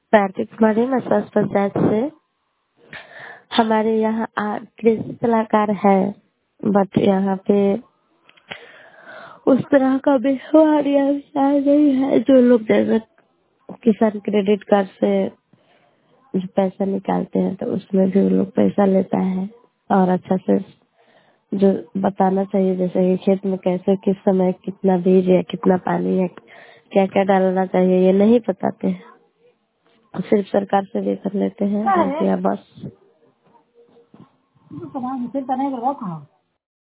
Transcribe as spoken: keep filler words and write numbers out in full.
भारती कुमारी massage panchayat से। हमारे यहाँ आ- कृषि सलाहकार है, बट यहाँ पे उस तरह का व्यवहार या विचार नहीं है। जो लोग जैसे किसान क्रेडिट कार्ड से जो पैसा निकालते हैं तो उसमें भी वो लोग पैसा लेता है, और अच्छा से जो बताना चाहिए जैसे कि खेत में कैसे किस समय कितना बीज है, कितना पानी है, क्या क्या डालना चाहिए, ये नहीं बताते हैं। सिर्फ सरकार से भी कर लेते हैं या बस।